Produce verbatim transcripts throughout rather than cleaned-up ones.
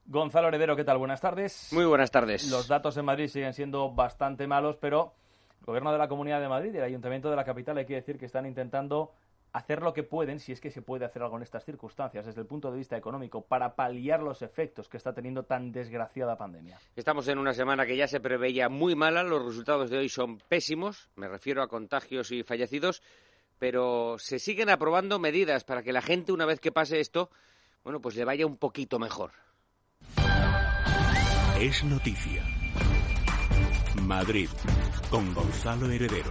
Gonzalo Heredero, ¿qué tal? Buenas tardes. Muy buenas tardes. Los datos en Madrid siguen siendo bastante malos, pero el Gobierno de la Comunidad de Madrid y el Ayuntamiento de la capital hay que decir que están intentando hacer lo que pueden, si es que se puede hacer algo en estas circunstancias, desde el punto de vista económico, para paliar los efectos que está teniendo tan desgraciada pandemia. Estamos en una semana que ya se preveía muy mala, los resultados de hoy son pésimos, me refiero a contagios y fallecidos, pero se siguen aprobando medidas para que la gente, una vez que pase esto, bueno, pues le vaya un poquito mejor. Es noticia. Madrid, con Gonzalo Heredero.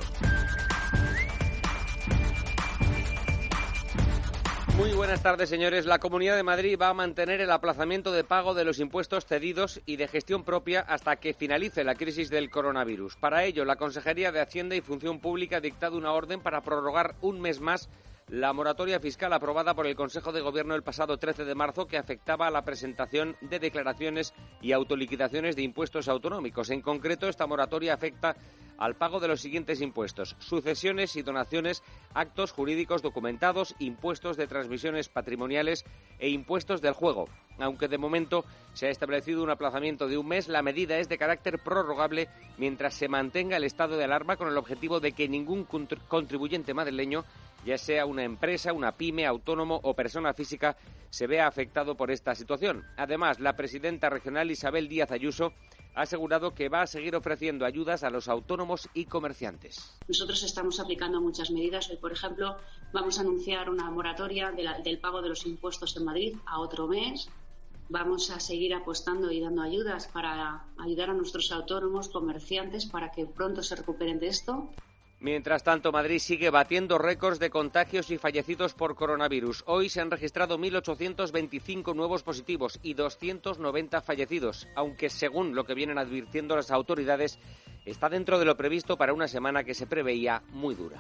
Muy buenas tardes, señores. La Comunidad de Madrid va a mantener el aplazamiento de pago de los impuestos cedidos y de gestión propia hasta que finalice la crisis del coronavirus. Para ello, la Consejería de Hacienda y Función Pública ha dictado una orden para prorrogar un mes más la moratoria fiscal aprobada por el Consejo de Gobierno el pasado trece de marzo, que afectaba a la presentación de declaraciones y autoliquidaciones de impuestos autonómicos. En concreto, esta moratoria afecta al pago de los siguientes impuestos: sucesiones y donaciones, actos jurídicos documentados, impuestos de transmisiones patrimoniales e impuestos del juego. Aunque de momento se ha establecido un aplazamiento de un mes, la medida es de carácter prorrogable mientras se mantenga el estado de alarma, con el objetivo de que ningún contribuyente madrileño, ya sea una empresa, una pyme, autónomo o persona física, se vea afectado por esta situación. Además, la presidenta regional Isabel Díaz Ayuso ha asegurado que va a seguir ofreciendo ayudas a los autónomos y comerciantes. Nosotros estamos aplicando muchas medidas. Hoy, por ejemplo, vamos a anunciar una moratoria de la, del pago de los impuestos en Madrid a otro mes. Vamos a seguir apostando y dando ayudas para ayudar a nuestros autónomos, comerciantes, para que pronto se recuperen de esto. Mientras tanto, Madrid sigue batiendo récords de contagios y fallecidos por coronavirus. Hoy se han registrado mil ochocientos veinticinco nuevos positivos y doscientos noventa fallecidos, aunque según lo que vienen advirtiendo las autoridades, está dentro de lo previsto para una semana que se preveía muy dura.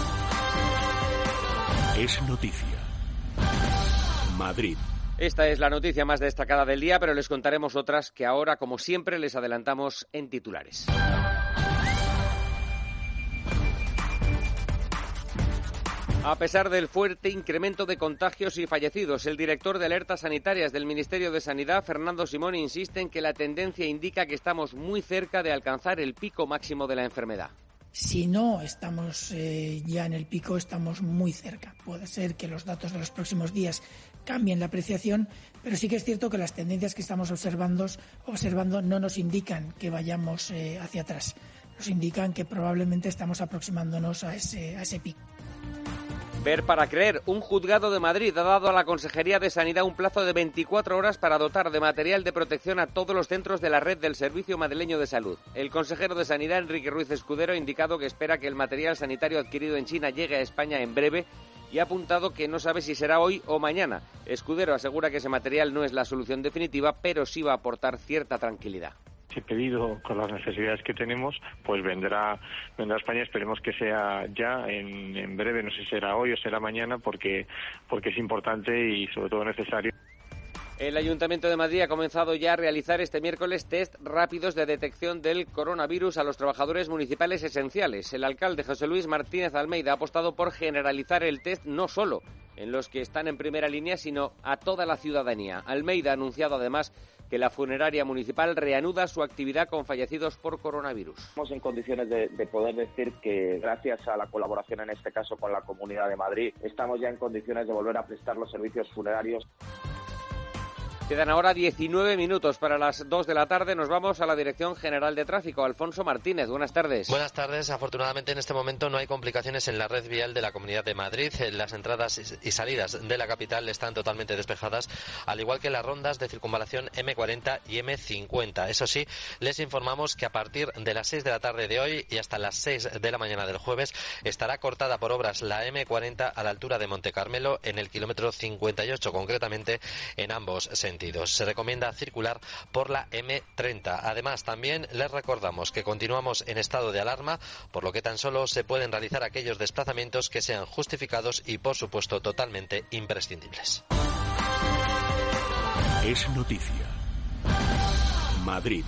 Es noticia. Madrid. Esta es la noticia más destacada del día, pero les contaremos otras que ahora, como siempre, les adelantamos en titulares. A pesar del fuerte incremento de contagios y fallecidos, el director de Alertas Sanitarias del Ministerio de Sanidad, Fernando Simón, insiste en que la tendencia indica que estamos muy cerca de alcanzar el pico máximo de la enfermedad. Si no estamos eh, ya en el pico, estamos muy cerca. Puede ser que los datos de los próximos días cambien la apreciación, pero sí que es cierto que las tendencias que estamos observando, observando no nos indican que vayamos eh, hacia atrás. Nos indican que probablemente estamos aproximándonos a ese, a ese pico. Ver para creer. Un juzgado de Madrid ha dado a la Consejería de Sanidad un plazo de veinticuatro horas para dotar de material de protección a todos los centros de la red del Servicio Madrileño de Salud. El consejero de Sanidad, Enrique Ruiz Escudero, ha indicado que espera que el material sanitario adquirido en China llegue a España en breve y ha apuntado que no sabe si será hoy o mañana. Escudero asegura que ese material no es la solución definitiva, pero sí va a aportar cierta tranquilidad. Ese pedido, con las necesidades que tenemos, pues vendrá vendrá a España. Esperemos que sea ya en, en breve, no sé si será hoy o será mañana, porque porque es importante y sobre todo necesario. El Ayuntamiento de Madrid ha comenzado ya a realizar este miércoles test rápidos de detección del coronavirus a los trabajadores municipales esenciales. El alcalde José Luis Martínez Almeida ha apostado por generalizar el test no solo en los que están en primera línea, sino a toda la ciudadanía. Almeida ha anunciado además que la funeraria municipal reanuda su actividad con fallecidos por coronavirus. Estamos en condiciones de, de poder decir que gracias a la colaboración, en este caso con la Comunidad de Madrid, estamos ya en condiciones de volver a prestar los servicios funerarios. Quedan ahora diecinueve minutos para las dos de la tarde. Nos vamos a la Dirección General de Tráfico. Alfonso Martínez, buenas tardes. Buenas tardes. Afortunadamente en este momento no hay complicaciones en la red vial de la Comunidad de Madrid. Las entradas y salidas de la capital están totalmente despejadas, al igual que las rondas de circunvalación eme cuarenta y eme cincuenta. Eso sí, les informamos que a partir de las seis de la tarde de hoy y hasta las seis de la mañana del jueves estará cortada por obras la eme cuarenta a la altura de Monte Carmelo, en el kilómetro cincuenta y ocho, concretamente en ambos sentidos. Se recomienda circular por la eme treinta. Además, también les recordamos que continuamos en estado de alarma, por lo que tan solo se pueden realizar aquellos desplazamientos que sean justificados y, por supuesto, totalmente imprescindibles. Es noticia. Madrid.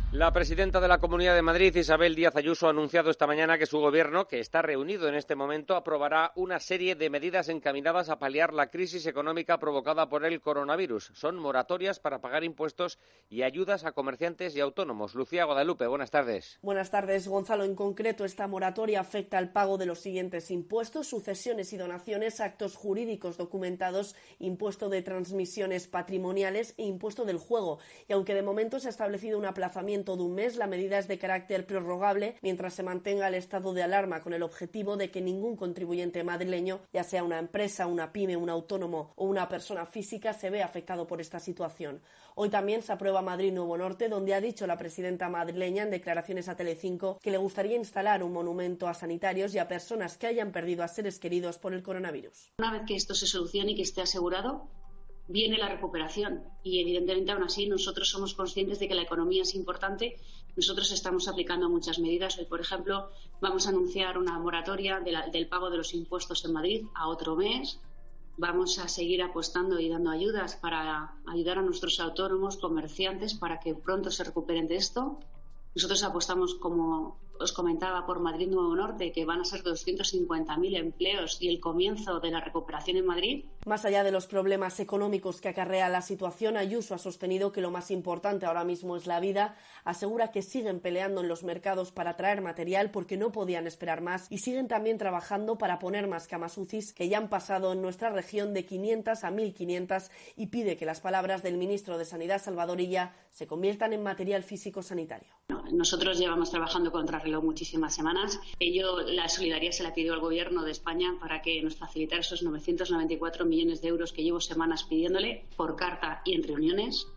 La presidenta de la Comunidad de Madrid, Isabel Díaz Ayuso, ha anunciado esta mañana que su gobierno, que está reunido en este momento, aprobará una serie de medidas encaminadas a paliar la crisis económica provocada por el coronavirus. Son moratorias para pagar impuestos y ayudas a comerciantes y autónomos. Lucía Guadalupe, buenas tardes. Buenas tardes, Gonzalo. En concreto, esta moratoria afecta al pago de los siguientes impuestos: sucesiones y donaciones, actos jurídicos documentados, impuesto de transmisiones patrimoniales e impuesto del juego. Y aunque de momento se ha establecido un aplazamiento de un mes, la medida es de carácter prorrogable mientras se mantenga el estado de alarma, con el objetivo de que ningún contribuyente madrileño, ya sea una empresa, una pyme, un autónomo o una persona física, se vea afectado por esta situación. Hoy también se aprueba Madrid Nuevo Norte, donde ha dicho la presidenta madrileña en declaraciones a Telecinco que le gustaría instalar un monumento a sanitarios y a personas que hayan perdido a seres queridos por el coronavirus. Una vez que esto se solucione y que esté asegurado, viene la recuperación y evidentemente aún así nosotros somos conscientes de que la economía es importante. Nosotros estamos aplicando muchas medidas. Hoy, por ejemplo, vamos a anunciar una moratoria de la, del pago de los impuestos en Madrid a otro mes. Vamos a seguir apostando y dando ayudas para ayudar a nuestros autónomos, comerciantes, para que pronto se recuperen de esto. Nosotros apostamos, como os comentaba, por Madrid Nuevo Norte, que van a ser doscientos cincuenta mil empleos y el comienzo de la recuperación en Madrid. Más allá de los problemas económicos que acarrea la situación, Ayuso ha sostenido que lo más importante ahora mismo es la vida. Asegura que siguen peleando en los mercados para traer material porque no podían esperar más y siguen también trabajando para poner más camas U C Is, que ya han pasado en nuestra región de quinientas a mil quinientas, y pide que las palabras del ministro de Sanidad, Salvador Illa, se conviertan en material físico sanitario. Nosotros llevamos trabajando contra reloj muchísimas semanas. Ello, la solidaridad se la pidió al Gobierno de España para que nos facilitara esos novecientos noventa y cuatro millones de euros que llevo semanas pidiéndole por carta y en reuniones.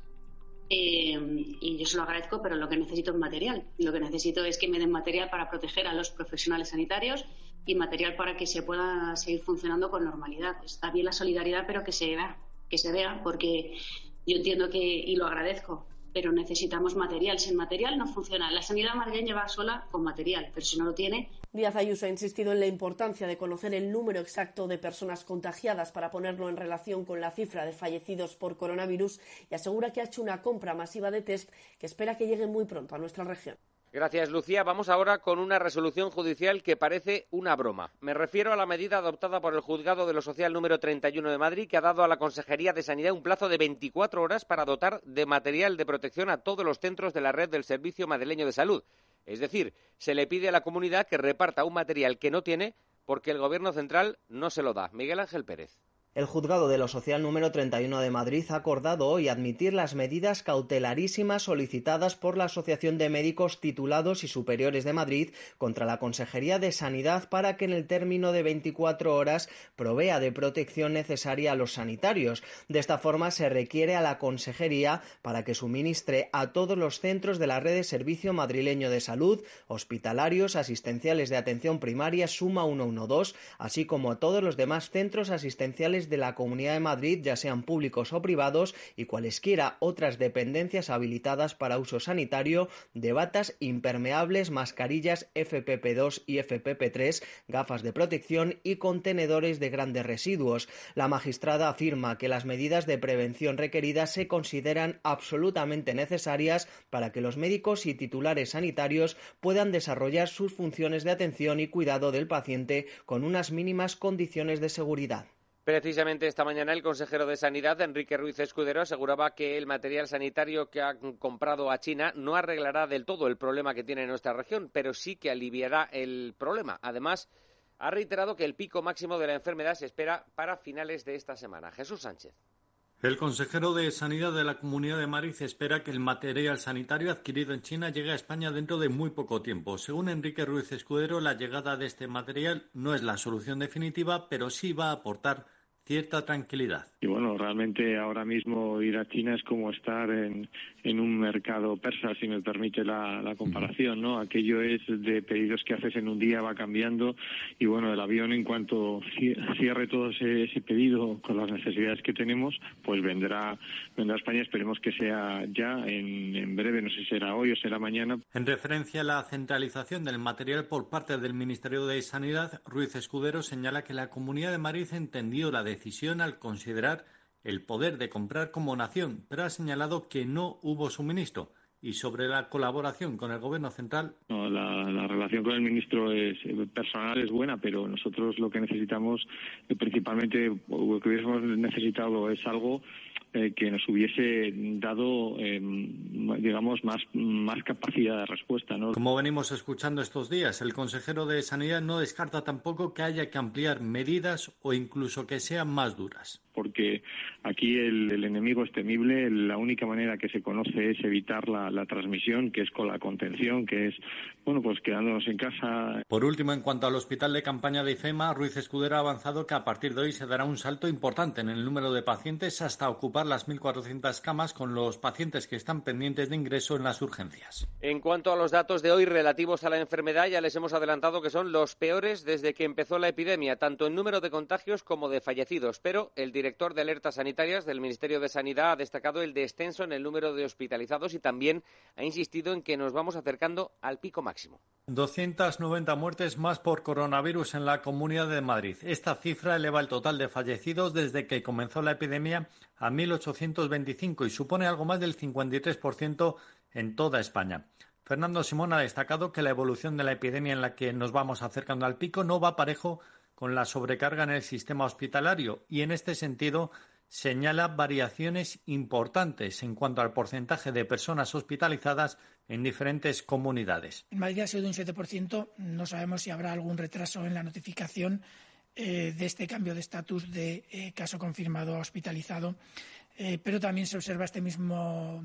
Eh, y yo se lo agradezco, pero lo que necesito es material. Lo que necesito es que me den material para proteger a los profesionales sanitarios y material para que se pueda seguir funcionando con normalidad. Está bien la solidaridad, pero que se vea, que se vea, porque yo entiendo que, y lo agradezco, pero necesitamos material. Sin material no funciona. La sanidad madrileña va sola con material, pero si no lo tiene... Díaz Ayuso ha insistido en la importancia de conocer el número exacto de personas contagiadas para ponerlo en relación con la cifra de fallecidos por coronavirus y asegura que ha hecho una compra masiva de test que espera que llegue muy pronto a nuestra región. Gracias, Lucía. Vamos ahora con una resolución judicial que parece una broma. Me refiero a la medida adoptada por el Juzgado de lo Social número treinta y uno de Madrid, que ha dado a la Consejería de Sanidad un plazo de veinticuatro horas para dotar de material de protección a todos los centros de la red del Servicio Madrileño de Salud. Es decir, se le pide a la comunidad que reparta un material que no tiene porque el Gobierno central no se lo da. Miguel Ángel Pérez. El Juzgado de lo Social número treinta y uno de Madrid ha acordado hoy admitir las medidas cautelarísimas solicitadas por la Asociación de Médicos Titulados y Superiores de Madrid contra la Consejería de Sanidad para que en el término de veinticuatro horas provea de protección necesaria a los sanitarios. De esta forma se requiere a la Consejería para que suministre a todos los centros de la red de Servicio Madrileño de Salud, hospitalarios, asistenciales de atención primaria, Suma ciento doce, así como a todos los demás centros asistenciales de la Comunidad de Madrid, ya sean públicos o privados, y cualesquiera otras dependencias habilitadas para uso sanitario, de batas impermeables, mascarillas F P P dos y F P P tres, gafas de protección y contenedores de grandes residuos. La magistrada afirma que las medidas de prevención requeridas se consideran absolutamente necesarias para que los médicos y titulares sanitarios puedan desarrollar sus funciones de atención y cuidado del paciente con unas mínimas condiciones de seguridad. Precisamente esta mañana el consejero de Sanidad, Enrique Ruiz Escudero, aseguraba que el material sanitario que ha comprado a China no arreglará del todo el problema que tiene nuestra región, pero sí que aliviará el problema. Además, ha reiterado que el pico máximo de la enfermedad se espera para finales de esta semana. Jesús Sánchez. El consejero de Sanidad de la Comunidad de Madrid espera que el material sanitario adquirido en China llegue a España dentro de muy poco tiempo. Según Enrique Ruiz Escudero, la llegada de este material no es la solución definitiva, pero sí va a aportar cierta tranquilidad. Y bueno, realmente ahora mismo ir a China es como estar en, en un mercado persa, si me permite la, la comparación, ¿no? Aquello es de pedidos que haces en un día, va cambiando, y bueno, el avión, en cuanto cierre todo ese, ese pedido con las necesidades que tenemos, pues vendrá, vendrá a España. Esperemos que sea ya en, en breve, no sé si será hoy o será mañana. En referencia a la centralización del material por parte del Ministerio de Sanidad, Ruiz Escudero señala que la Comunidad de Madrid entendió la decisión al considerar el poder de comprar como nación, pero ha señalado que no hubo suministro Y sobre la colaboración con el Gobierno central. No, la, la relación con el ministro es personal, es buena, pero nosotros lo que necesitamos, eh, principalmente, lo que hubiésemos necesitado es algo eh, que nos hubiese dado, eh, digamos, más, más capacidad de respuesta, ¿no? Como venimos escuchando estos días, el consejero de Sanidad no descarta tampoco que haya que ampliar medidas o incluso que sean más duras. Porque aquí el, el enemigo es temible, la única manera que se conoce es evitar la, la transmisión, que es con la contención, que es, bueno, pues quedándonos en casa. Por último, en cuanto al hospital de campaña de IFEMA, Ruiz Escudero ha avanzado que a partir de hoy se dará un salto importante en el número de pacientes hasta ocupar las mil cuatrocientas camas con los pacientes que están pendientes de ingreso en las urgencias. En cuanto a los datos de hoy relativos a la enfermedad, ya les hemos adelantado que son los peores desde que empezó la epidemia, tanto en número de contagios como de fallecidos, pero el director director de alertas sanitarias del Ministerio de Sanidad ha destacado el descenso en el número de hospitalizados y también ha insistido en que nos vamos acercando al pico máximo. doscientas noventa muertes más por coronavirus en la Comunidad de Madrid. Esta cifra eleva el total de fallecidos desde que comenzó la epidemia a mil ochocientos veinticinco y supone algo más del cincuenta y tres por ciento en toda España. Fernando Simón ha destacado que la evolución de la epidemia en la que nos vamos acercando al pico no va parejo con la sobrecarga en el sistema hospitalario y, en este sentido, señala variaciones importantes en cuanto al porcentaje de personas hospitalizadas en diferentes comunidades. En Madrid ha sido de un siete por ciento. No sabemos si habrá algún retraso en la notificación eh, de este cambio de estatus de eh, caso confirmado a hospitalizado, eh, pero también se observa este mismo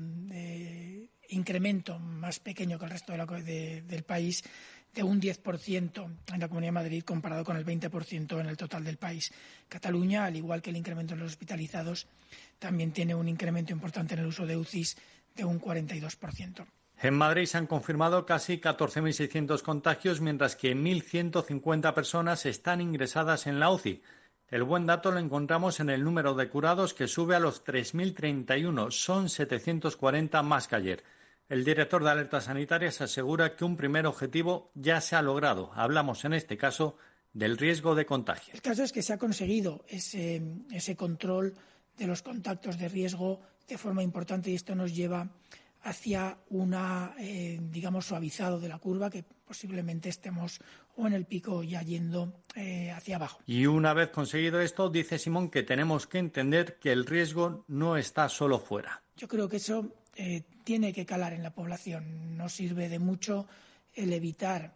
eh, incremento más pequeño que el resto de la, de, del país, de un diez por ciento en la Comunidad de Madrid comparado con el veinte por ciento en el total del país. Cataluña, al igual que el incremento en los hospitalizados, también tiene un incremento importante en el uso de U C Is de un cuarenta y dos por ciento. En Madrid se han confirmado casi catorce mil seiscientos contagios, mientras que mil ciento cincuenta personas están ingresadas en la U C I. El buen dato lo encontramos en el número de curados, que sube a los tres mil treinta y uno. Son setecientos cuarenta más que ayer. El director de Alertas Sanitarias asegura que un primer objetivo ya se ha logrado. Hablamos en este caso del riesgo de contagio. El caso es que se ha conseguido ese, ese control de los contactos de riesgo de forma importante y esto nos lleva hacia una, eh, digamos, suavizado de la curva, que posiblemente estemos o en el pico ya yendo eh, hacia abajo. Y una vez conseguido esto, dice Simón que tenemos que entender que el riesgo no está solo fuera. Yo creo que eso eh, tiene que calar en la población. No sirve de mucho el evitar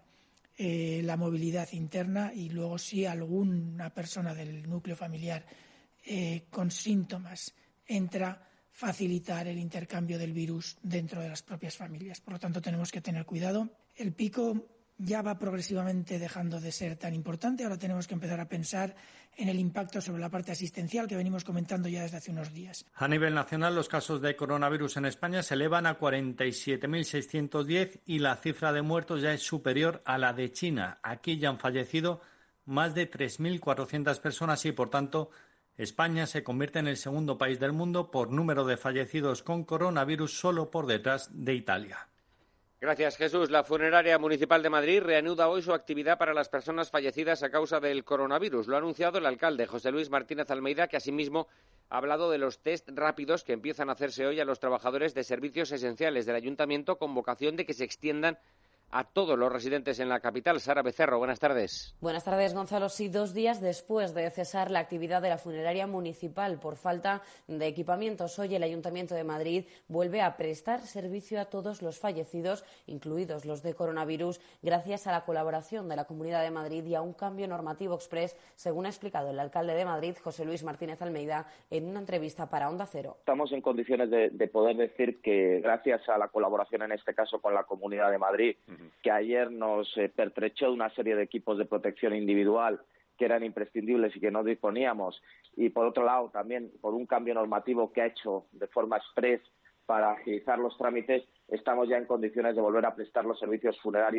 eh, la movilidad interna y luego si alguna persona del núcleo familiar eh, con síntomas entra, facilitar el intercambio del virus dentro de las propias familias. Por lo tanto, tenemos que tener cuidado. El pico ya va progresivamente dejando de ser tan importante. Ahora tenemos que empezar a pensar en el impacto sobre la parte asistencial que venimos comentando ya desde hace unos días. A nivel nacional, los casos de coronavirus en España se elevan a cuarenta y siete mil seiscientos diez y la cifra de muertos ya es superior a la de China. Aquí ya han fallecido más de tres mil cuatrocientas personas y, por tanto, España se convierte en el segundo país del mundo por número de fallecidos con coronavirus, solo por detrás de Italia. Gracias, Jesús. La Funeraria Municipal de Madrid reanuda hoy su actividad para las personas fallecidas a causa del coronavirus. Lo ha anunciado el alcalde, José Luis Martínez Almeida, que asimismo ha hablado de los test rápidos que empiezan a hacerse hoy a los trabajadores de servicios esenciales del ayuntamiento con vocación de que se extiendan a todos los residentes en la capital. Sara Becerro, buenas tardes. Buenas tardes, Gonzalo. Sí, dos días después de cesar la actividad de la funeraria municipal por falta de equipamientos, hoy el Ayuntamiento de Madrid vuelve a prestar servicio a todos los fallecidos, incluidos los de coronavirus, gracias a la colaboración de la Comunidad de Madrid y a un cambio normativo exprés, según ha explicado el alcalde de Madrid, José Luis Martínez Almeida, en una entrevista para Onda Cero. Estamos en condiciones de, de poder decir que, gracias a la colaboración, en este caso con la Comunidad de Madrid, que ayer nos eh, pertrechó de una serie de equipos de protección individual que eran imprescindibles y que no disponíamos, y por otro lado también por un cambio normativo que ha hecho de forma express para agilizar los trámites, estamos ya en condiciones de volver a prestar los servicios funerarios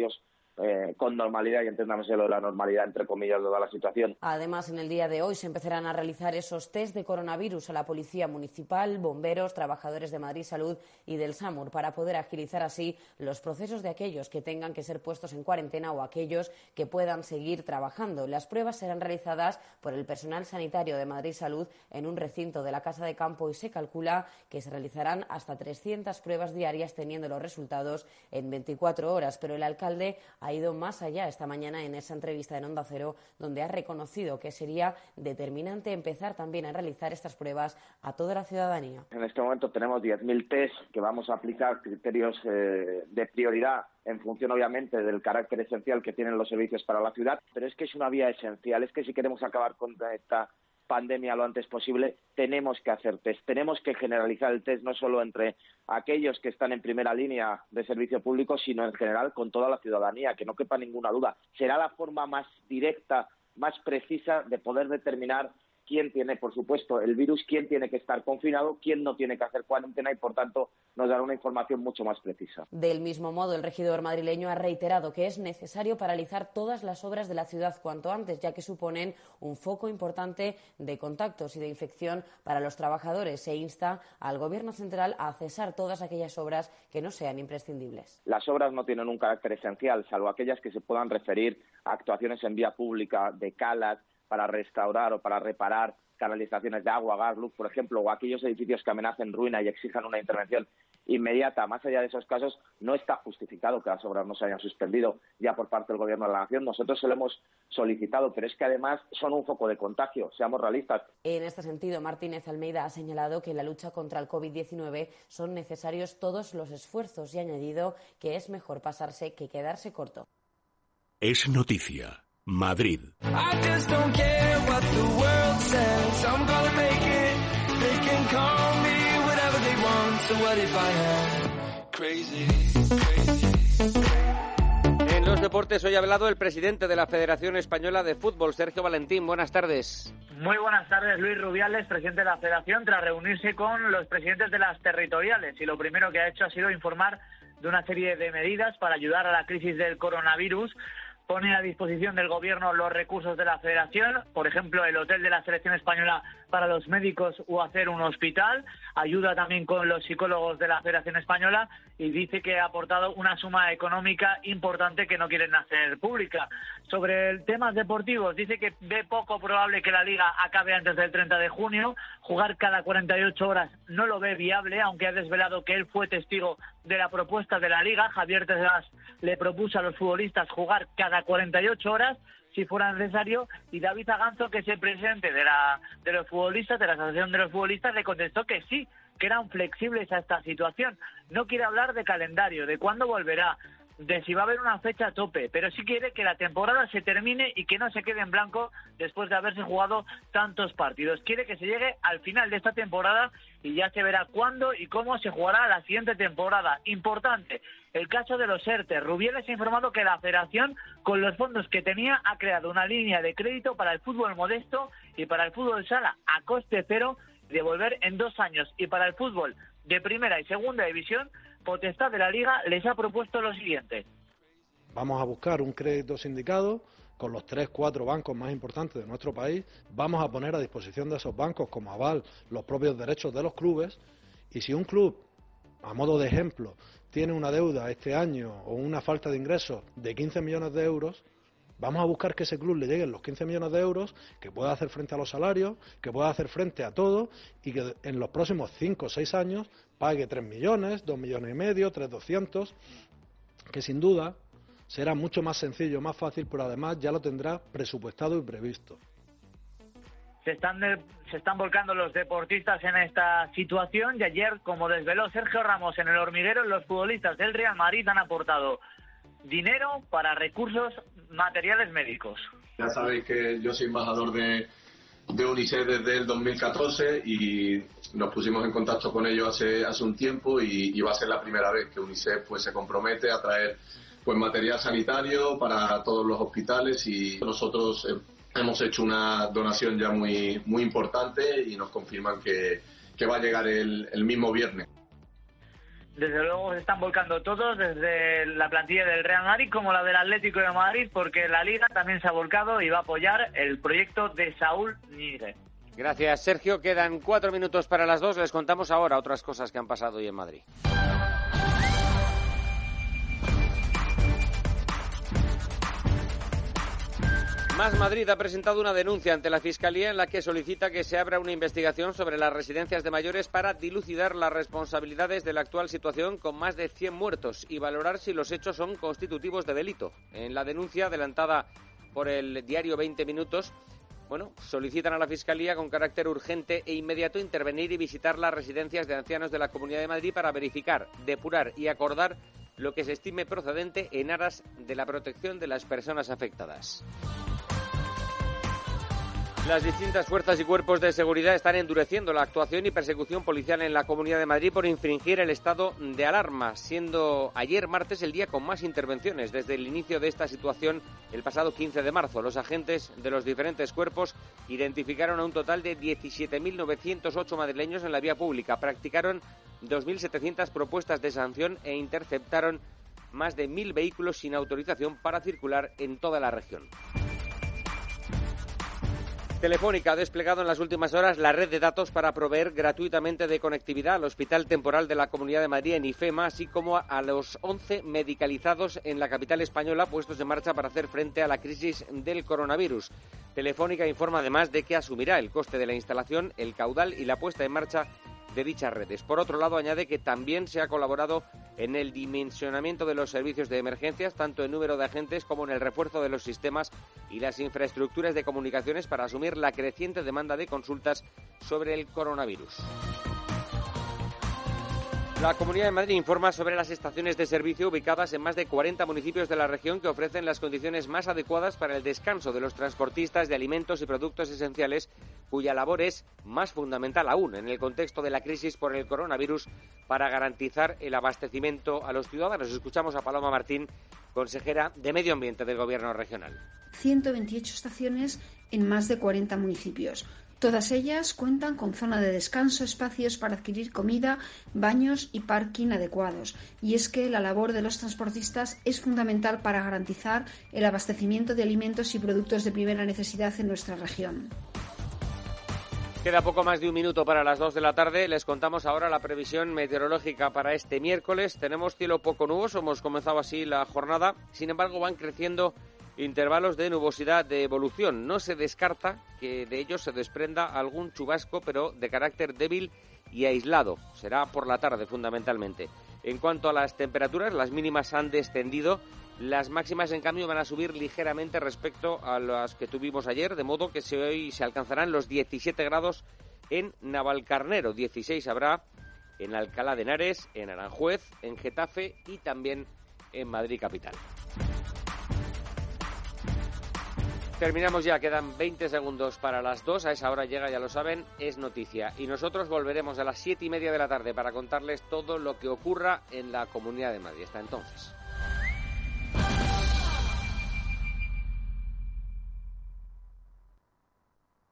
eh, con normalidad, y entendámoslo lo de la normalidad entre comillas, dada la situación. Además, en el día de hoy se empezarán a realizar esos test de coronavirus a la Policía Municipal, bomberos, trabajadores de Madrid Salud y del SAMUR, para poder agilizar así los procesos de aquellos que tengan que ser puestos en cuarentena o aquellos que puedan seguir trabajando. Las pruebas serán realizadas por el personal sanitario de Madrid Salud en un recinto de la Casa de Campo y se calcula que se realizarán hasta trescientas pruebas diarias, teniendo los resultados en veinticuatro horas. Pero el alcalde ha ido más allá esta mañana en esa entrevista en Onda Cero, donde ha reconocido que sería determinante empezar también a realizar estas pruebas a toda la ciudadanía. En este momento tenemos diez mil test que vamos a aplicar criterios eh, de prioridad en función, obviamente, del carácter esencial que tienen los servicios para la ciudad, pero es que es una vía esencial, es que si queremos acabar con esta pandemia lo antes posible, tenemos que hacer test, tenemos que generalizar el test no solo entre aquellos que están en primera línea de servicio público, sino en general con toda la ciudadanía, que no quepa ninguna duda. Será la forma más directa, más precisa de poder determinar quién tiene, por supuesto, el virus, quién tiene que estar confinado, quién no tiene que hacer cuarentena y, por tanto, nos dará una información mucho más precisa. Del mismo modo, el regidor madrileño ha reiterado que es necesario paralizar todas las obras de la ciudad cuanto antes, ya que suponen un foco importante de contactos y de infección para los trabajadores. Se insta al Gobierno central a cesar todas aquellas obras que no sean imprescindibles. Las obras no tienen un carácter esencial, salvo aquellas que se puedan referir a actuaciones en vía pública, de calas, para restaurar o para reparar canalizaciones de agua, gas, luz, por ejemplo, o aquellos edificios que amenacen ruina y exijan una intervención inmediata. Más allá de esos casos, no está justificado que las obras no se hayan suspendido ya por parte del Gobierno de la Nación. Nosotros se lo hemos solicitado, pero es que además son un foco de contagio, seamos realistas. En este sentido, Martínez Almeida ha señalado que en la lucha contra el COVID diecinueve son necesarios todos los esfuerzos y ha añadido que es mejor pasarse que quedarse corto. Es noticia. Madrid. En los deportes hoy ha hablado el presidente de la Federación Española de Fútbol, Sergio Valentín. Buenas tardes. Muy buenas tardes, Luis Rubiales, presidente de la Federación, tras reunirse con los presidentes de las territoriales. Y lo primero que ha hecho ha sido informar de una serie de medidas para ayudar a la crisis del coronavirus. Pone a disposición del Gobierno los recursos de la Federación, por ejemplo, el hotel de la Selección Española para los médicos o hacer un hospital. Ayuda también con los psicólogos de la Federación Española y dice que ha aportado una suma económica importante que no quieren hacer pública. Sobre el temas deportivos, dice que ve poco probable que la Liga acabe antes del treinta de junio. Jugar cada cuarenta y ocho horas no lo ve viable, aunque ha desvelado que él fue testigo de la propuesta de la Liga. Javier Tebas le propuso a los futbolistas jugar cada cuarenta y ocho horas si fuera necesario, y David Aganzo, que es el presidente de la de los futbolistas, de la Asociación de los Futbolistas, le contestó que sí, que eran flexibles a esta situación. No quiere hablar de calendario, de cuándo volverá, de si va a haber una fecha a tope, pero sí quiere que la temporada se termine y que no se quede en blanco después de haberse jugado tantos partidos. Quiere que se llegue al final de esta temporada y ya se verá cuándo y cómo se jugará la siguiente temporada. Importante, el caso de los ERTE. Rubiales ha informado que la Federación, con los fondos que tenía, ha creado una línea de crédito para el fútbol modesto y para el fútbol sala a coste cero, devolver en dos años. Y para el fútbol de primera y segunda división, potestad de la Liga les ha propuesto lo siguiente. Vamos a buscar un crédito sindicado con los tres, cuatro bancos más importantes de nuestro país. Vamos a poner a disposición de esos bancos como aval los propios derechos de los clubes. Y si un club, a modo de ejemplo, tiene una deuda este año o una falta de ingresos de quince millones de euros, vamos a buscar que ese club le lleguen los quince millones de euros, que pueda hacer frente a los salarios, que pueda hacer frente a todo y que en los próximos cinco o seis años pague tres millones, dos millones y medio, tres doscientos, que sin duda será mucho más sencillo, más fácil, pero además ya lo tendrá presupuestado y previsto. Se están, de, se están volcando los deportistas en esta situación y ayer, como desveló Sergio Ramos en El Hormiguero, los futbolistas del Real Madrid han aportado dinero para recursos materiales médicos. Ya sabéis que yo soy embajador de, de UNICEF desde el dos mil catorce y nos pusimos en contacto con ellos hace, hace un tiempo y, y va a ser la primera vez que UNICEF pues, se compromete a traer pues, material sanitario para todos los hospitales y nosotros eh, hemos hecho una donación ya muy, muy importante y nos confirman que, que va a llegar el, el mismo viernes. desde luego se están volcando todos, desde la plantilla del Real Madrid como la del Atlético de Madrid, porque la Liga también se ha volcado y va a apoyar el proyecto de Saúl Ñíguez. Gracias, Sergio. Quedan cuatro minutos para las dos. Les contamos ahora otras cosas que han pasado hoy en Madrid. Más Madrid ha presentado una denuncia ante la Fiscalía en la que solicita que se abra una investigación sobre las residencias de mayores para dilucidar las responsabilidades de la actual situación con más de cien muertos y valorar si los hechos son constitutivos de delito. En la denuncia adelantada por el diario veinte minutos, bueno, solicitan a la Fiscalía con carácter urgente e inmediato intervenir y visitar las residencias de ancianos de la Comunidad de Madrid para verificar, depurar y acordar lo que se estime procedente en aras de la protección de las personas afectadas. Las distintas fuerzas y cuerpos de seguridad están endureciendo la actuación y persecución policial en la Comunidad de Madrid por infringir el estado de alarma, siendo ayer martes el día con más intervenciones desde el inicio de esta situación el pasado quince de marzo. Los agentes de los diferentes cuerpos identificaron a un total de diecisiete mil novecientos ocho madrileños en la vía pública, practicaron dos mil setecientas propuestas de sanción e interceptaron más de mil vehículos sin autorización para circular en toda la región. Telefónica ha desplegado en las últimas horas la red de datos para proveer gratuitamente de conectividad al Hospital Temporal de la Comunidad de Madrid en IFEMA, así como a los once medicalizados en la capital española puestos en marcha para hacer frente a la crisis del coronavirus. Telefónica informa además de que asumirá el coste de la instalación, el caudal y la puesta en marcha de dichas redes. Por otro lado, añade que también se ha colaborado en el dimensionamiento de los servicios de emergencias, tanto en número de agentes como en el refuerzo de los sistemas y las infraestructuras de comunicaciones para asumir la creciente demanda de consultas sobre el coronavirus. La Comunidad de Madrid informa sobre las estaciones de servicio ubicadas en más de cuarenta municipios de la región que ofrecen las condiciones más adecuadas para el descanso de los transportistas de alimentos y productos esenciales, cuya labor es más fundamental aún en el contexto de la crisis por el coronavirus para garantizar el abastecimiento a los ciudadanos. Escuchamos a Paloma Martín, consejera de Medio Ambiente del Gobierno regional. ciento veintiocho estaciones en más de cuarenta municipios. Todas ellas cuentan con zona de descanso, espacios para adquirir comida, baños y parking adecuados. Y es que la labor de los transportistas es fundamental para garantizar el abastecimiento de alimentos y productos de primera necesidad en nuestra región. Queda poco más de un minuto para las dos de la tarde. Les contamos ahora la previsión meteorológica para este miércoles. Tenemos cielo poco nuboso, hemos comenzado así la jornada. Sin embargo, van creciendo intervalos de nubosidad de evolución. No se descarta que de ellos se desprenda algún chubasco, pero de carácter débil y aislado. Será por la tarde, fundamentalmente. En cuanto a las temperaturas, las mínimas han descendido. Las máximas, en cambio, van a subir ligeramente respecto a las que tuvimos ayer, de modo que se, hoy se alcanzarán los diecisiete grados en Navalcarnero. dieciséis habrá en Alcalá de Henares, en Aranjuez, en Getafe y también en Madrid capital. Terminamos ya, quedan veinte segundos para las dos, a esa hora llega, ya lo saben, Es Noticia. Y nosotros volveremos a las siete y media de la tarde para contarles todo lo que ocurra en la Comunidad de Madrid. Hasta entonces.